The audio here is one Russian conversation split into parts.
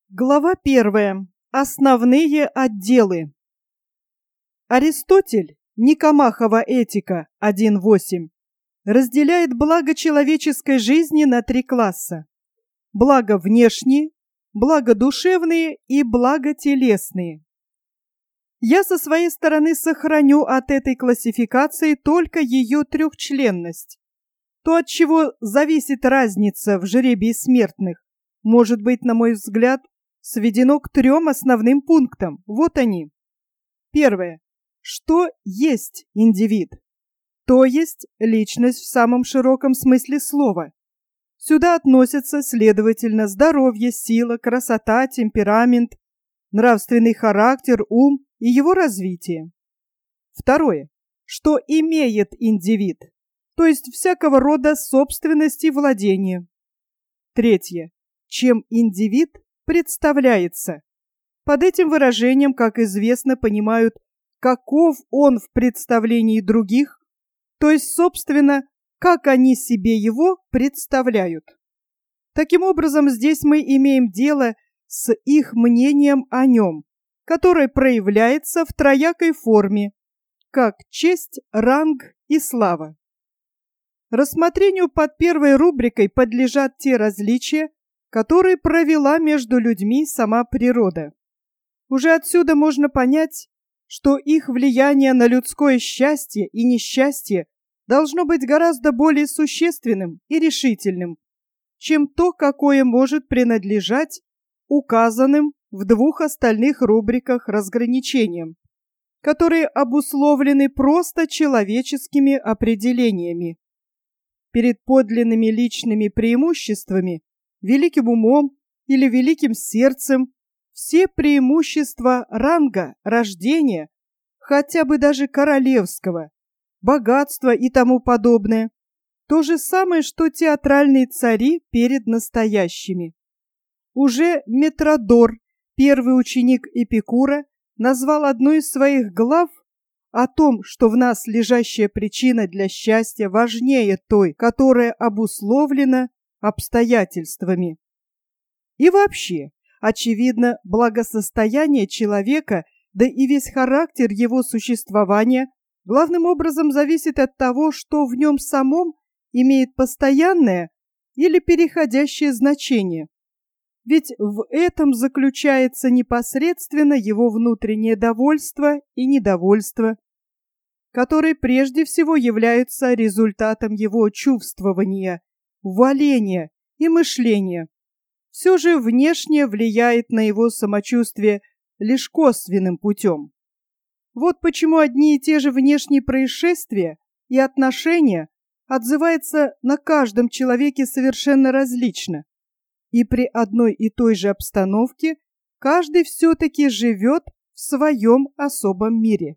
Глава 1. Основные отделы. Аристотель, Никомахова этика 1.8, разделяет благо человеческой жизни на 3 класса. Благо внешние, благо душевные и благо телесные. Я со своей стороны сохраню от этой классификации только ее трехчленность. То, от чего зависит разница в жребии смертных, может быть, на мой взгляд, сведено к 3 основным пунктам. Вот они. Первое. Что есть индивид? То есть личность в самом широком смысле слова. Сюда относятся, следовательно, здоровье, сила, красота, темперамент, нравственный характер, ум и его развитие. Второе. Что имеет индивид? То есть всякого рода собственность и владение. Третье. Чем индивид представляется. Под этим выражением, как известно, понимают, каков он в представлении других, то есть, собственно, как они себе его представляют. Таким образом, здесь мы имеем дело с их мнением о нем, которое проявляется в троякой форме, как честь, ранг и слава. Рассмотрению под первой рубрикой подлежат те различия, которые провела между людьми сама природа. Уже отсюда можно понять, что их влияние на людское счастье и несчастье должно быть гораздо более существенным и решительным, чем то, какое может принадлежать указанным в 2 остальных рубриках разграничениям, которые обусловлены просто человеческими определениями. Перед подлинными личными преимуществами, великим умом или великим сердцем, все преимущества ранга, рождения, хотя бы даже королевского, богатства и тому подобное, то же самое, что театральные цари перед настоящими. Уже Метродор, первый ученик Эпикура, назвал одной из своих глав о том, что в нас лежащая причина для счастья важнее той, которая обусловлена обстоятельствами. И вообще, очевидно, благосостояние человека, да и весь характер его существования главным образом зависит от того, что в нем самом имеет постоянное или переходящее значение. Ведь в этом заключается непосредственно его внутреннее довольство и недовольство, которые прежде всего являются результатом его чувствования, валения и мышления. Все же внешнее влияет на его самочувствие лишь косвенным путем. Вот почему одни и те же внешние происшествия и отношения отзываются на каждом человеке совершенно различно. И при одной и той же обстановке каждый все-таки живет в своем особом мире.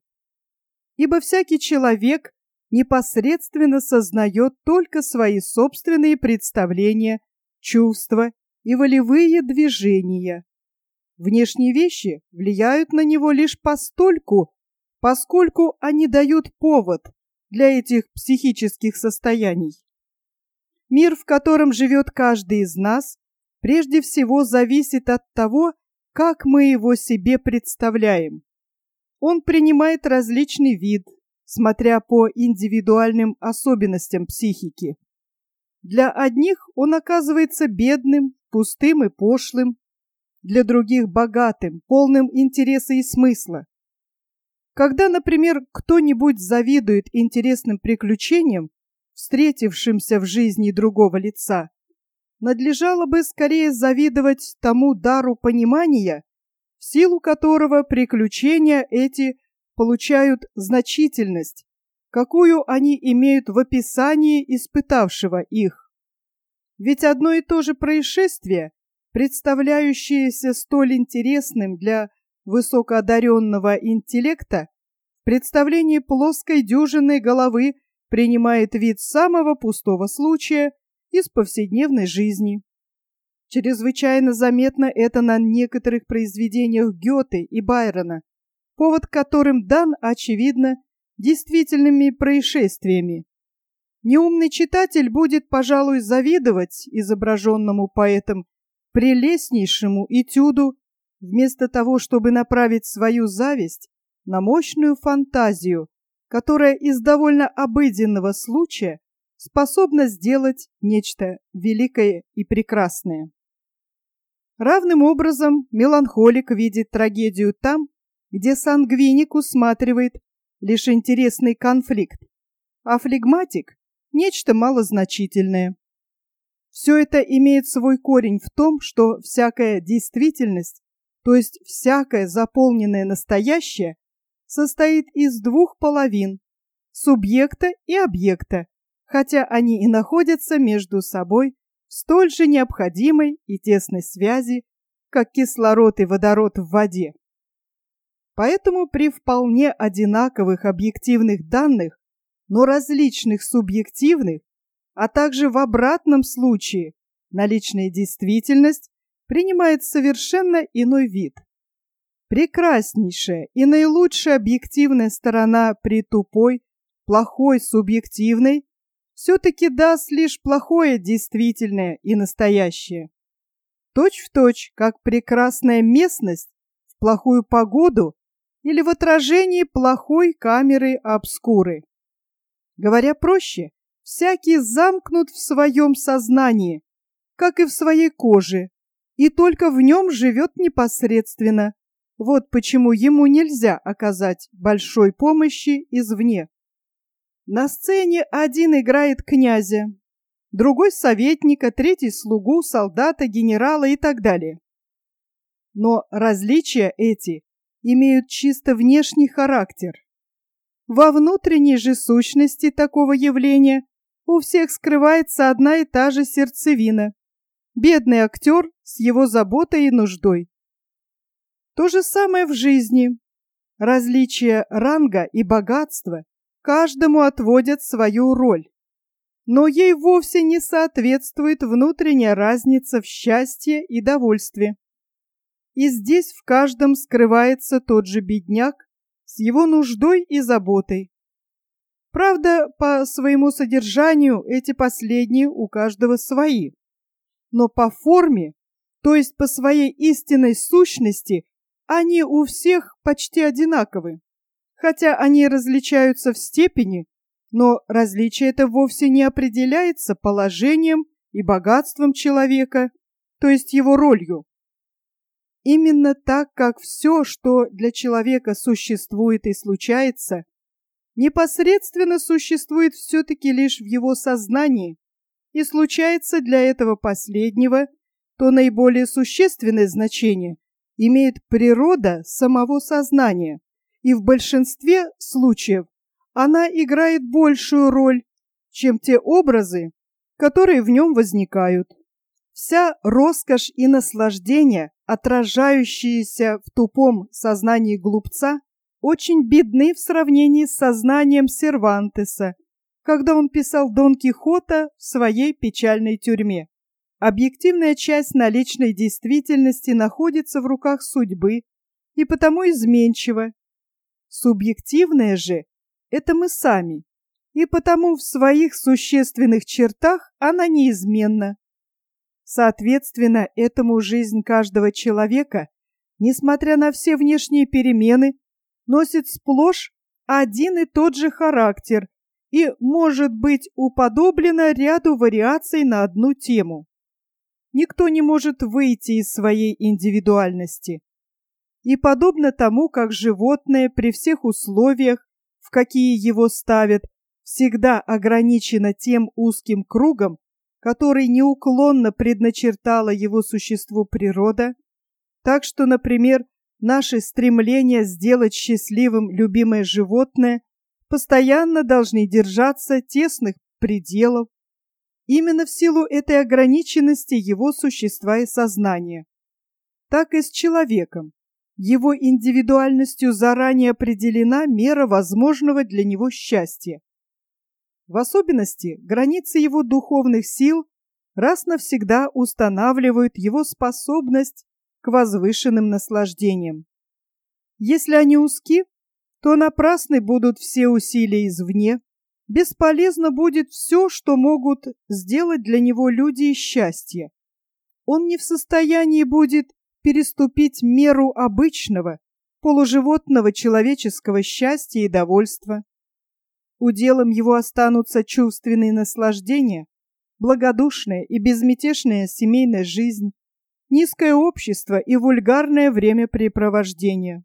Ибо всякий человек непосредственно сознает только свои собственные представления, чувства и волевые движения. Внешние вещи влияют на него лишь постольку, поскольку они дают повод для этих психических состояний. Мир, в котором живет каждый из нас, прежде всего зависит от того, как мы его себе представляем. Он принимает различный вид, смотря по индивидуальным особенностям психики. Для одних он оказывается бедным, пустым и пошлым, для других богатым, полным интереса и смысла. Когда, например, кто-нибудь завидует интересным приключениям, встретившимся в жизни другого лица, надлежало бы скорее завидовать тому дару понимания, в силу которого приключения эти получают значительность, какую они имеют в описании испытавшего их. Ведь одно и то же происшествие, представляющееся столь интересным для высокоодаренного интеллекта, в представлении плоской дюжинной головы принимает вид самого пустого случая из повседневной жизни. Чрезвычайно заметно это на некоторых произведениях Гёте и Байрона, повод которым дан, очевидно, действительными происшествиями. Неумный читатель будет, пожалуй, завидовать изображенному поэтом прелестнейшему этюду, вместо того, чтобы направить свою зависть на мощную фантазию, которая из довольно обыденного случая способна сделать нечто великое и прекрасное. Равным образом меланхолик видит трагедию там, где сангвиник усматривает лишь интересный конфликт, а флегматик – нечто малозначительное. Все это имеет свой корень в том, что всякая действительность, то есть всякое заполненное настоящее, состоит из двух половин – субъекта и объекта, хотя они и находятся между собой в столь же необходимой и тесной связи, как кислород и водород в воде. Поэтому при вполне одинаковых объективных данных, но различных субъективных, а также в обратном случае наличная действительность принимает совершенно иной вид. Прекраснейшая и наилучшая объективная сторона при тупой, плохой субъективной все-таки даст лишь плохое действительное и настоящее. Точь-в-точь, как прекрасная местность в плохую погоду или в отражении плохой камеры обскуры. Говоря проще, всякий замкнут в своем сознании, как и в своей коже, и только в нем живет непосредственно. Вот почему ему нельзя оказать большой помощи извне. На сцене один играет князя, другой советника, третий слугу, солдата, генерала и так далее. Но различия эти имеют чисто внешний характер. Во внутренней же сущности такого явления у всех скрывается одна и та же сердцевина. Бедный актер с его заботой и нуждой. То же самое в жизни. Различия ранга и богатства каждому отводят свою роль. Но ей вовсе не соответствует внутренняя разница в счастье и довольстве. И здесь в каждом скрывается тот же бедняк с его нуждой и заботой. Правда, по своему содержанию эти последние у каждого свои. Но по форме, то есть по своей истинной сущности, они у всех почти одинаковы. Хотя они различаются в степени, но различие это вовсе не определяется положением и богатством человека, то есть его ролью. Именно так, как все, что для человека существует и случается, непосредственно существует все-таки лишь в его сознании, и случается для этого последнего, то наиболее существенное значение имеет природа самого сознания, и в большинстве случаев она играет большую роль, чем те образы, которые в нем возникают. Вся роскошь и наслаждение, отражающиеся в тупом сознании глупца, очень бедны в сравнении с сознанием Сервантеса, когда он писал Дон Кихота в своей печальной тюрьме. Объективная часть наличной действительности находится в руках судьбы и потому изменчива. Субъективная же – это мы сами, и потому в своих существенных чертах она неизменна. Соответственно, этому жизнь каждого человека, несмотря на все внешние перемены, носит сплошь один и тот же характер и может быть уподоблена ряду вариаций на одну тему. Никто не может выйти из своей индивидуальности. И подобно тому, как животное при всех условиях, в какие его ставят, всегда ограничено тем узким кругом, который неуклонно предначертала его существу природа, так что, например, наши стремления сделать счастливым любимое животное постоянно должны держаться тесных пределов, именно в силу этой ограниченности его существа и сознания. Так и с человеком. Его индивидуальностью заранее определена мера возможного для него счастья. В особенности границы его духовных сил раз навсегда устанавливают его способность к возвышенным наслаждениям. Если они узки, то напрасны будут все усилия извне, бесполезно будет все, что могут сделать для него люди из счастья. он не в состоянии будет переступить меру обычного, полуживотного человеческого счастья и довольства. Уделом его останутся чувственные наслаждения, благодушная и безмятежная семейная жизнь, низкое общество и вульгарное времяпрепровождение.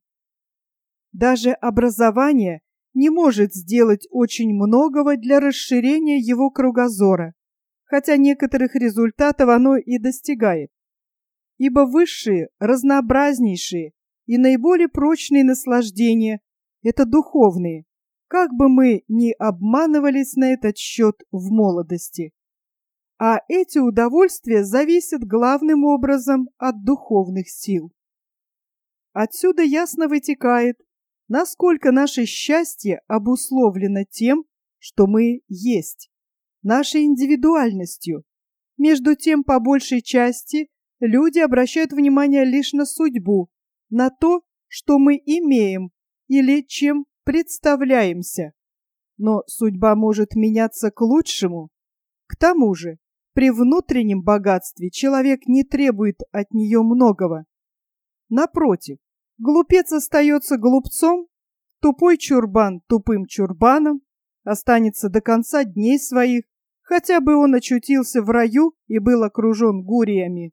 Даже образование не может сделать очень многого для расширения его кругозора, хотя некоторых результатов оно и достигает. Ибо высшие, разнообразнейшие и наиболее прочные наслаждения – это духовные, как бы мы ни обманывались на этот счет в молодости. А эти удовольствия зависят главным образом от духовных сил. Отсюда ясно вытекает, насколько наше счастье обусловлено тем, что мы есть, нашей индивидуальностью. Между тем, по большей части, люди обращают внимание лишь на судьбу, на то, что мы имеем или чем представляемся. Но судьба может меняться к лучшему. К тому же, при внутреннем богатстве человек не требует от нее многого. Напротив, глупец остается глупцом, тупой чурбан тупым чурбаном, останется до конца дней своих, хотя бы он очутился в раю и был окружен гуриями.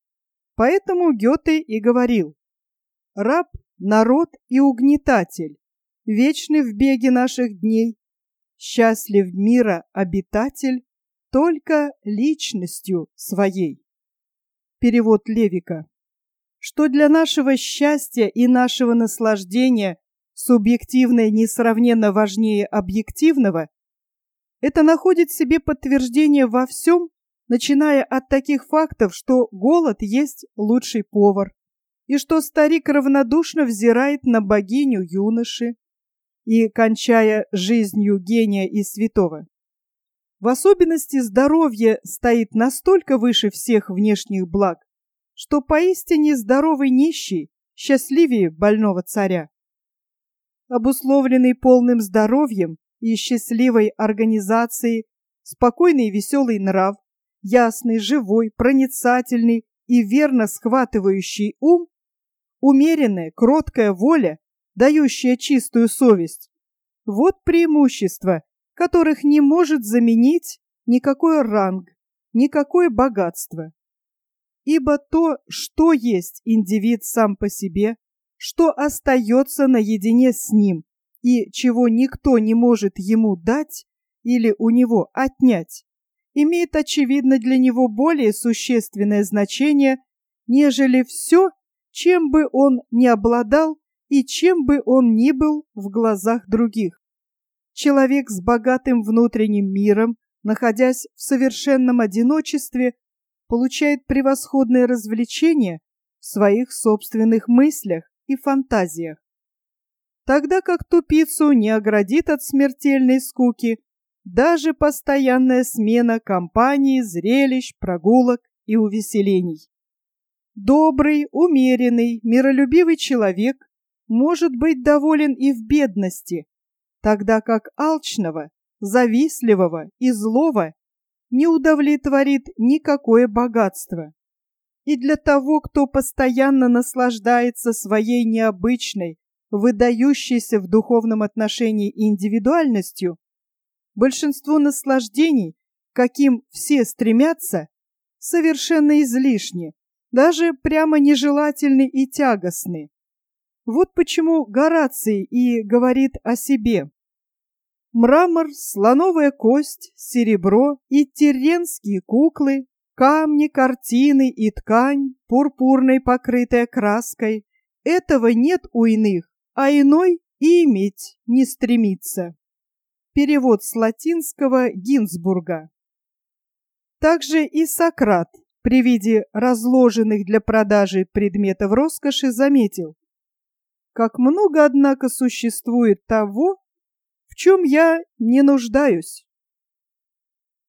Поэтому Гёте и говорил: «Раб, народ и угнетатель, вечный в беге наших дней, счастлив мира обитатель только личностью своей». Перевод Левика. Что для нашего счастья и нашего наслаждения субъективное несравненно важнее объективного, это находит в себе подтверждение во всем, начиная от таких фактов, что голод есть лучший повар, и что старик равнодушно взирает на богиню юноши, и кончая жизнью гения и святого. В особенности здоровье стоит настолько выше всех внешних благ, что поистине здоровый нищий счастливее больного царя. Обусловленный полным здоровьем и счастливой организацией, спокойный и веселый нрав, ясный, живой, проницательный и верно схватывающий ум, умеренная, кроткая воля, дающая чистую совесть – вот преимущества, которых не может заменить никакой ранг, никакое богатство. Ибо то, что есть индивид сам по себе, что остается наедине с ним и чего никто не может ему дать или у него отнять, имеет, очевидно, для него более существенное значение, нежели все, чем бы он ни обладал и чем бы он ни был в глазах других. Человек с богатым внутренним миром, находясь в совершенном одиночестве, получает превосходное развлечение в своих собственных мыслях и фантазиях. Тогда как тупицу не оградит от смертельной скуки даже постоянная смена компаний, зрелищ, прогулок и увеселений. Добрый, умеренный, миролюбивый человек может быть доволен и в бедности, тогда как алчного, завистливого и злого не удовлетворит никакое богатство. И для того, кто постоянно наслаждается своей необычной, выдающейся в духовном отношении индивидуальностью, большинство наслаждений, каким все стремятся, совершенно излишни, даже прямо нежелательны и тягостны. Вот почему Гораций и говорит о себе: мрамор, слоновая кость, серебро и тирренские куклы, камни, картины и ткань, пурпурной покрытая краской — этого нет у иных, а иной и иметь не стремится. Перевод с латинского Гинзбурга. Также и Сократ при виде разложенных для продажи предметов роскоши заметил: как много, однако, существует того, в чем я не нуждаюсь.